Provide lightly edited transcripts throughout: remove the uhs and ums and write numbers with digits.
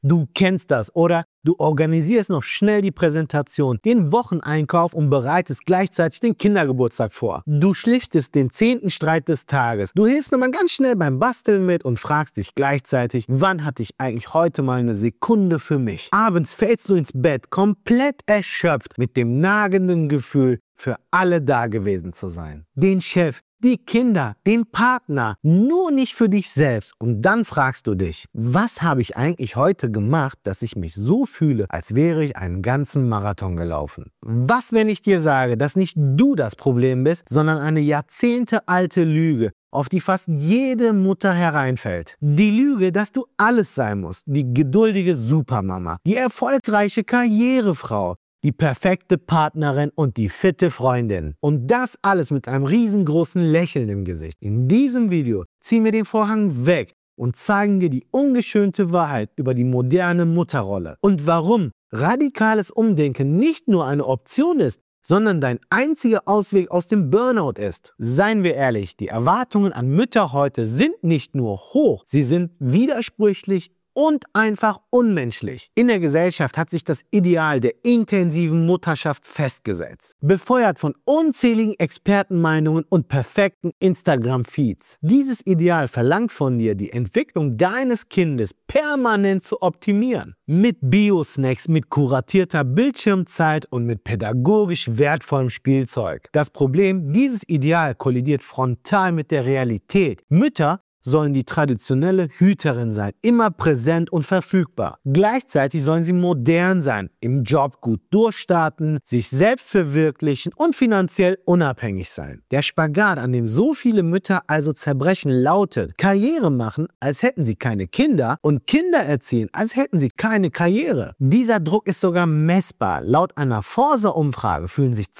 Du kennst das, oder? Du organisierst noch schnell die Präsentation, den Wocheneinkauf und bereitest gleichzeitig den Kindergeburtstag vor. Du schlichtest den 10. Streit des Tages. Du hilfst nochmal ganz schnell beim Basteln mit und fragst dich gleichzeitig, wann hatte ich eigentlich heute mal eine Sekunde für mich? Abends fällst du ins Bett, komplett erschöpft, mit dem nagenden Gefühl, für alle da gewesen zu sein. Den Chef, die Kinder, den Partner, nur nicht für dich selbst. Und dann fragst du dich, was habe ich eigentlich heute gemacht, dass ich mich so fühle, als wäre ich einen ganzen Marathon gelaufen? Was, wenn ich dir sage, dass nicht du das Problem bist, sondern eine jahrzehntealte Lüge, auf die fast jede Mutter hereinfällt? Die Lüge, dass du alles sein musst. Die geduldige Supermama, die erfolgreiche Karrierefrau, die perfekte Partnerin und die fitte Freundin. Und das alles mit einem riesengroßen Lächeln im Gesicht. In diesem Video ziehen wir den Vorhang weg und zeigen dir die ungeschönte Wahrheit über die moderne Mutterrolle. Und warum radikales Umdenken nicht nur eine Option ist, sondern dein einziger Ausweg aus dem Burnout ist. Seien wir ehrlich, die Erwartungen an Mütter heute sind nicht nur hoch, sie sind widersprüchlich und einfach unmenschlich. In der Gesellschaft hat sich das Ideal der intensiven Mutterschaft festgesetzt, befeuert von unzähligen Expertenmeinungen und perfekten Instagram-Feeds. Dieses Ideal verlangt von dir, die Entwicklung deines Kindes permanent zu optimieren. Mit Bio-Snacks, mit kuratierter Bildschirmzeit und mit pädagogisch wertvollem Spielzeug. Das Problem, dieses Ideal kollidiert frontal mit der Realität. Mütter sollen die traditionelle Hüterin sein, immer präsent und verfügbar. Gleichzeitig sollen sie modern sein, im Job gut durchstarten, sich selbst verwirklichen und finanziell unabhängig sein. Der Spagat, an dem so viele Mütter also zerbrechen, lautet: Karriere machen, als hätten sie keine Kinder, und Kinder erziehen, als hätten sie keine Karriere. Dieser Druck ist sogar messbar. Laut einer Forsa-Umfrage fühlen sich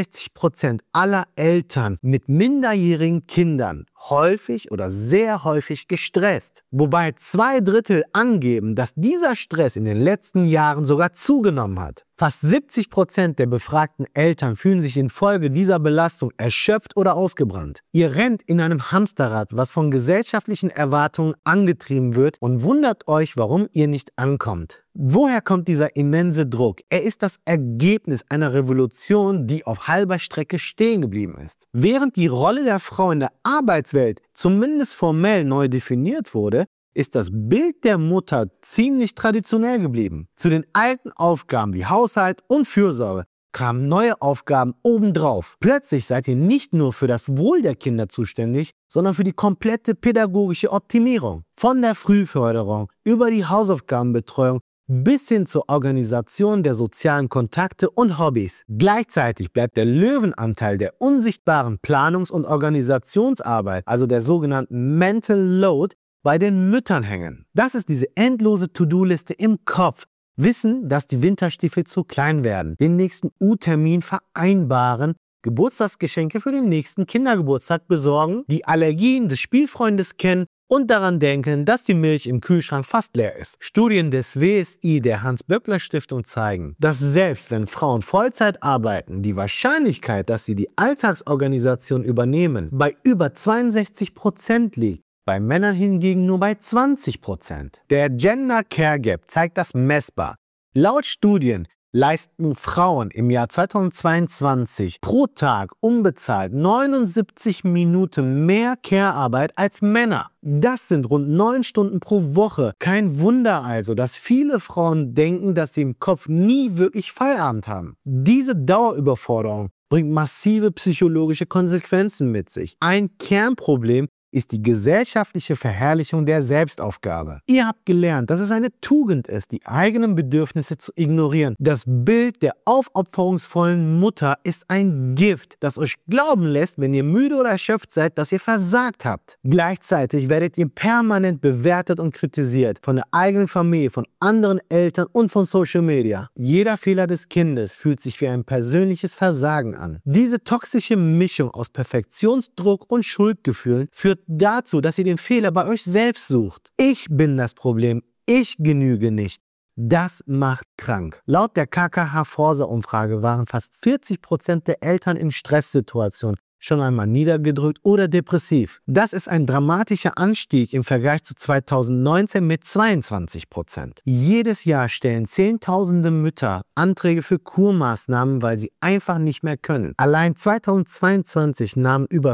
62% aller Eltern mit minderjährigen Kindern häufig oder sehr häufig gestresst. Wobei 2/3 angeben, dass dieser Stress in den letzten Jahren sogar zugenommen hat. Fast 70% der befragten Eltern fühlen sich infolge dieser Belastung erschöpft oder ausgebrannt. Ihr rennt in einem Hamsterrad, was von gesellschaftlichen Erwartungen angetrieben wird, und wundert euch, warum ihr nicht ankommt. Woher kommt dieser immense Druck? Er ist das Ergebnis einer Revolution, die auf halber Strecke stehen geblieben ist. Während die Rolle der Frau in der Arbeitswelt zumindest formell neu definiert wurde, ist das Bild der Mutter ziemlich traditionell geblieben. Zu den alten Aufgaben wie Haushalt und Fürsorge kamen neue Aufgaben obendrauf. Plötzlich seid ihr nicht nur für das Wohl der Kinder zuständig, sondern für die komplette pädagogische Optimierung. Von der Frühförderung über die Hausaufgabenbetreuung bis hin zur Organisation der sozialen Kontakte und Hobbys. Gleichzeitig bleibt der Löwenanteil der unsichtbaren Planungs- und Organisationsarbeit, also der sogenannten Mental Load, bei den Müttern hängen. Das ist diese endlose To-Do-Liste im Kopf. Wissen, dass die Winterstiefel zu klein werden, den nächsten U-Termin vereinbaren, Geburtstagsgeschenke für den nächsten Kindergeburtstag besorgen, die Allergien des Spielfreundes kennen und daran denken, dass die Milch im Kühlschrank fast leer ist. Studien des WSI, der Hans-Böckler-Stiftung, zeigen, dass selbst wenn Frauen Vollzeit arbeiten, die Wahrscheinlichkeit, dass sie die Alltagsorganisation übernehmen, bei über 62% liegt. Bei Männern hingegen nur bei 20%. Der Gender Care Gap zeigt das messbar. Laut Studien leisten Frauen im Jahr 2022 pro Tag unbezahlt 79 Minuten mehr Care-Arbeit als Männer. Das sind rund 9 Stunden pro Woche. Kein Wunder also, dass viele Frauen denken, dass sie im Kopf nie wirklich Feierabend haben. Diese Dauerüberforderung bringt massive psychologische Konsequenzen mit sich. Ein Kernproblem ist die gesellschaftliche Verherrlichung der Selbstaufgabe. Ihr habt gelernt, dass es eine Tugend ist, die eigenen Bedürfnisse zu ignorieren. Das Bild der aufopferungsvollen Mutter ist ein Gift, das euch glauben lässt, wenn ihr müde oder erschöpft seid, dass ihr versagt habt. Gleichzeitig werdet ihr permanent bewertet und kritisiert von der eigenen Familie, von anderen Eltern und von Social Media. Jeder Fehler des Kindes fühlt sich wie ein persönliches Versagen an. Diese toxische Mischung aus Perfektionsdruck und Schuldgefühlen führt dazu, dass ihr den Fehler bei euch selbst sucht. Ich bin das Problem, ich genüge nicht. Das macht krank. Laut der KKH-Forsa-Umfrage waren fast 40% der Eltern in Stresssituationen schon einmal niedergedrückt oder depressiv. Das ist ein dramatischer Anstieg im Vergleich zu 2019 mit 22%. Jedes Jahr stellen Zehntausende Mütter Anträge für Kurmaßnahmen, weil sie einfach nicht mehr können. Allein 2022 nahmen über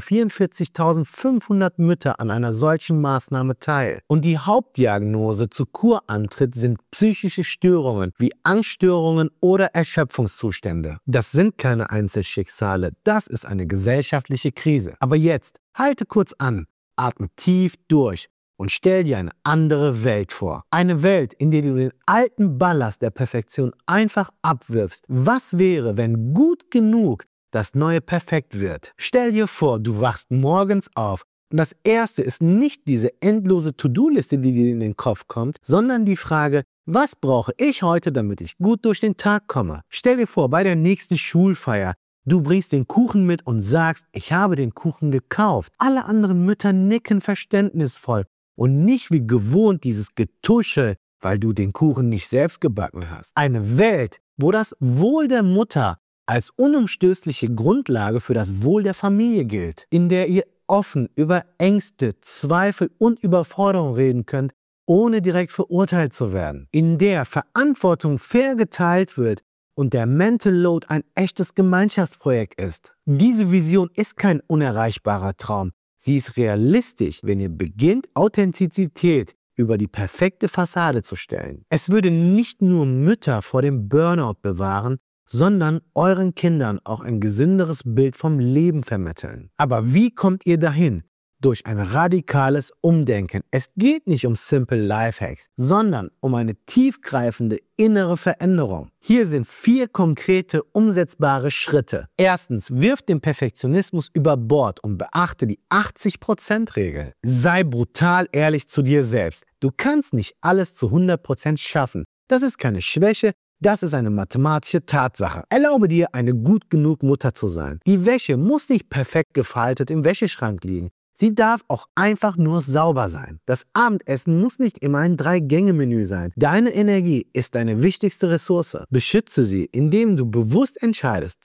44.500 Mütter an einer solchen Maßnahme teil. Und die Hauptdiagnose zu Kurantritt sind psychische Störungen wie Angststörungen oder Erschöpfungszustände. Das sind keine Einzelschicksale, das ist eine gesellschaftliche Krise. Aber jetzt, halte kurz an, atme tief durch und stell dir eine andere Welt vor. Eine Welt, in der du den alten Ballast der Perfektion einfach abwirfst. Was wäre, wenn gut genug das neue perfekt wird? Stell dir vor, du wachst morgens auf und das erste ist nicht diese endlose To-Do-Liste, die dir in den Kopf kommt, sondern die Frage, was brauche ich heute, damit ich gut durch den Tag komme? Stell dir vor, bei der nächsten Schulfeier, du bringst den Kuchen mit und sagst, ich habe den Kuchen gekauft. Alle anderen Mütter nicken verständnisvoll und nicht wie gewohnt dieses Getuschel, weil du den Kuchen nicht selbst gebacken hast. Eine Welt, wo das Wohl der Mutter als unumstößliche Grundlage für das Wohl der Familie gilt, in der ihr offen über Ängste, Zweifel und Überforderung reden könnt, ohne direkt verurteilt zu werden, in der Verantwortung fair geteilt wird und der Mental Load ein echtes Gemeinschaftsprojekt ist. Diese Vision ist kein unerreichbarer Traum. Sie ist realistisch, wenn ihr beginnt, Authentizität über die perfekte Fassade zu stellen. Es würde nicht nur Mütter vor dem Burnout bewahren, sondern euren Kindern auch ein gesünderes Bild vom Leben vermitteln. Aber wie kommt ihr dahin? Durch ein radikales Umdenken. Es geht nicht um simple Lifehacks, sondern um eine tiefgreifende innere Veränderung. Hier sind 4 konkrete, umsetzbare Schritte. Erstens, wirf den Perfektionismus über Bord und beachte die 80%-Regel. Sei brutal ehrlich zu dir selbst. Du kannst nicht alles zu 100% schaffen. Das ist keine Schwäche, das ist eine mathematische Tatsache. Erlaube dir, eine gut genug Mutter zu sein. Die Wäsche muss nicht perfekt gefaltet im Wäscheschrank liegen. Sie darf auch einfach nur sauber sein. Das Abendessen muss nicht immer ein 3-Gänge-Menü sein. Deine Energie ist deine wichtigste Ressource. Beschütze sie, indem du bewusst entscheidest,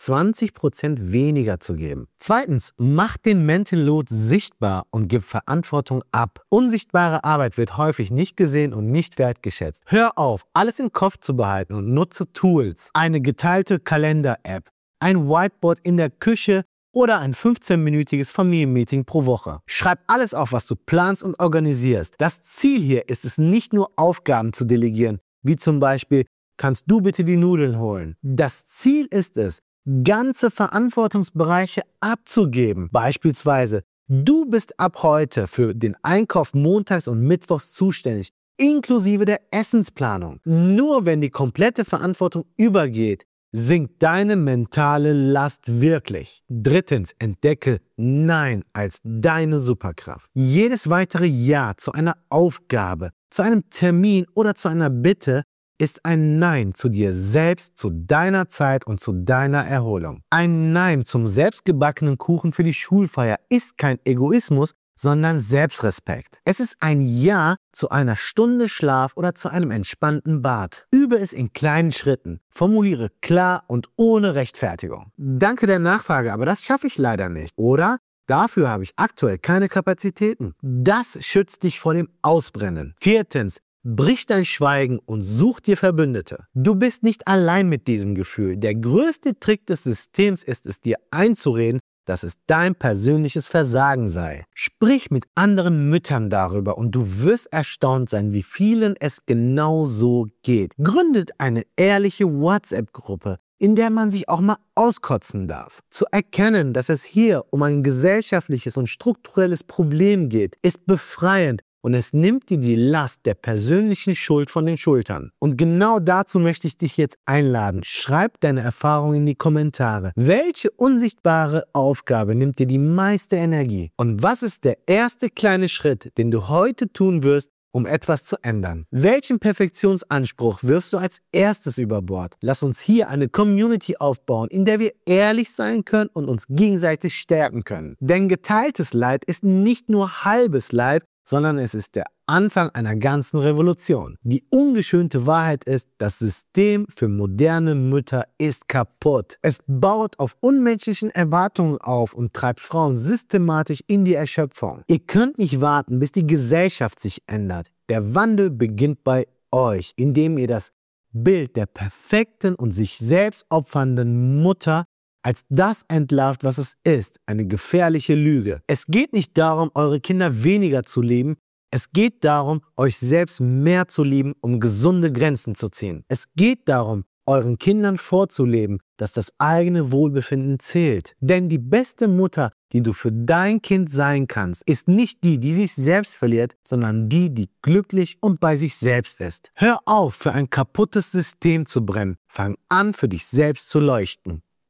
20% weniger zu geben. Zweitens, mach den Mental Load sichtbar und gib Verantwortung ab. Unsichtbare Arbeit wird häufig nicht gesehen und nicht wertgeschätzt. Hör auf, alles im Kopf zu behalten und nutze Tools. Eine geteilte Kalender-App, ein Whiteboard in der Küche oder ein 15-minütiges Familienmeeting pro Woche. Schreib alles auf, was du planst und organisierst. Das Ziel hier ist es nicht nur, Aufgaben zu delegieren, wie zum Beispiel, kannst du bitte die Nudeln holen. Das Ziel ist es, ganze Verantwortungsbereiche abzugeben. Beispielsweise, du bist ab heute für den Einkauf montags und mittwochs zuständig, inklusive der Essensplanung. Nur wenn die komplette Verantwortung übergeht, sinkt deine mentale Last wirklich. Drittens, entdecke Nein als deine Superkraft. Jedes weitere Ja zu einer Aufgabe, zu einem Termin oder zu einer Bitte ist ein Nein zu dir selbst, zu deiner Zeit und zu deiner Erholung. Ein Nein zum selbstgebackenen Kuchen für die Schulfeier ist kein Egoismus, sondern Selbstrespekt. Es ist ein Ja zu einer Stunde Schlaf oder zu einem entspannten Bad. Übe es in kleinen Schritten. Formuliere klar und ohne Rechtfertigung. Danke der Nachfrage, aber das schaffe ich leider nicht. Oder? Dafür habe ich aktuell keine Kapazitäten. Das schützt dich vor dem Ausbrennen. Viertens, brich dein Schweigen und such dir Verbündete. Du bist nicht allein mit diesem Gefühl. Der größte Trick des Systems ist es, dir einzureden, dass es dein persönliches Versagen sei. Sprich mit anderen Müttern darüber und du wirst erstaunt sein, wie vielen es genau so geht. Gründet eine ehrliche WhatsApp-Gruppe, in der man sich auch mal auskotzen darf. Zu erkennen, dass es hier um ein gesellschaftliches und strukturelles Problem geht, ist befreiend. Und es nimmt dir die Last der persönlichen Schuld von den Schultern. Und genau dazu möchte ich dich jetzt einladen. Schreib deine Erfahrungen in die Kommentare. Welche unsichtbare Aufgabe nimmt dir die meiste Energie? Und was ist der erste kleine Schritt, den du heute tun wirst, um etwas zu ändern? Welchen Perfektionsanspruch wirfst du als erstes über Bord? Lass uns hier eine Community aufbauen, in der wir ehrlich sein können und uns gegenseitig stärken können. Denn geteiltes Leid ist nicht nur halbes Leid, sondern es ist der Anfang einer ganzen Revolution. Die ungeschönte Wahrheit ist, das System für moderne Mütter ist kaputt. Es baut auf unmenschlichen Erwartungen auf und treibt Frauen systematisch in die Erschöpfung. Ihr könnt nicht warten, bis die Gesellschaft sich ändert. Der Wandel beginnt bei euch, indem ihr das Bild der perfekten und sich selbst opfernden Mutter als das entlarvt, was es ist, eine gefährliche Lüge. Es geht nicht darum, eure Kinder weniger zu lieben, es geht darum, euch selbst mehr zu lieben, um gesunde Grenzen zu ziehen. Es geht darum, euren Kindern vorzuleben, dass das eigene Wohlbefinden zählt. Denn die beste Mutter, die du für dein Kind sein kannst, ist nicht die, die sich selbst verliert, sondern die, die glücklich und bei sich selbst ist. Hör auf, für ein kaputtes System zu brennen. Fang an, für dich selbst zu leuchten.